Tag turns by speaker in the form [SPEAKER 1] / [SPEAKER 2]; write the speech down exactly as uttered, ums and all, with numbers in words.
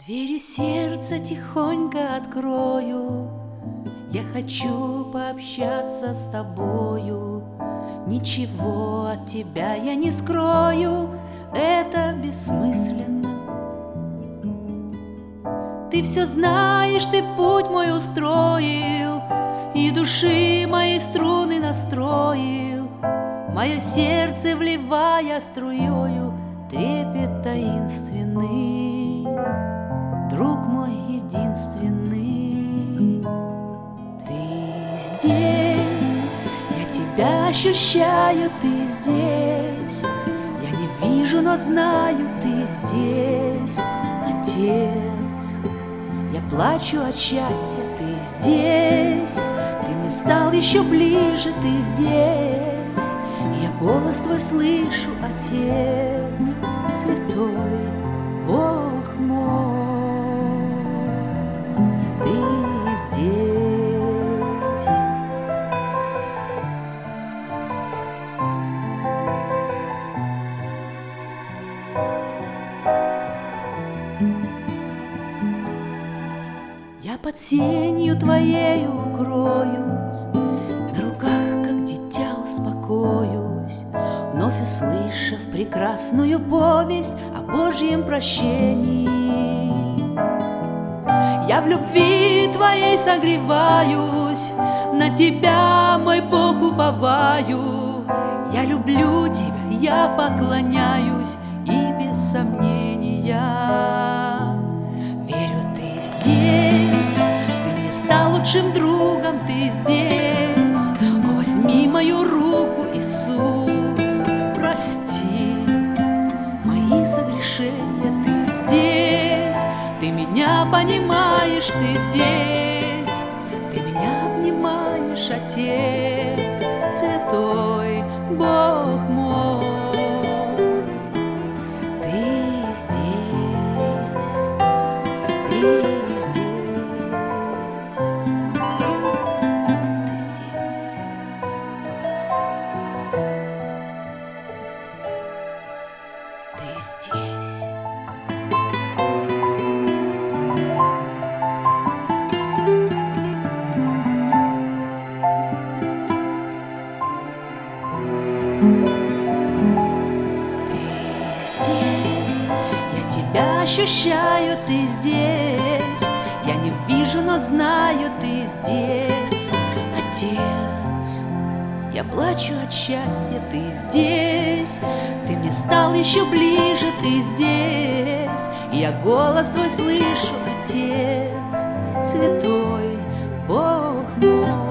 [SPEAKER 1] Двери сердца тихонько открою, я хочу пообщаться с тобою. Ничего от тебя я не скрою, это бессмысленно. Ты все знаешь, ты путь мой устроил, и души моей струны настроил, мое сердце вливая струёю трепет таинственный, друг мой единственный. Ты здесь, я тебя ощущаю, ты здесь, я не вижу, но знаю, ты здесь, Отец. Я плачу от счастья, ты здесь, ты мне стал еще ближе, ты здесь, и я голос твой слышу, Отец, святой Бог мой, ты здесь. Я под сенью твоею укроюсь, на руках, как дитя, успокоюсь, вновь услышав прекрасную повесть о Божьем прощении. Я в любви твоей согреваюсь, на тебя, мой Бог, уповаю. Я люблю тебя, я поклоняюсь, и без сомнения верю, ты здесь, ты мне стал лучшим другом, ты здесь. О, возьми мою руку, Иисус, прости мои согрешения, ты здесь, ты меня понимаешь, ты здесь, ты меня обнимаешь, Отец, святой Бог мой, ты здесь, ты здесь, ты здесь. Ты здесь. Ты здесь, я тебя ощущаю, ты здесь, я не вижу, но знаю, ты здесь, Отец. Я плачу от счастья, ты здесь, ты мне стал еще ближе, ты здесь, и я голос твой слышу, Отец, святой Бог мой.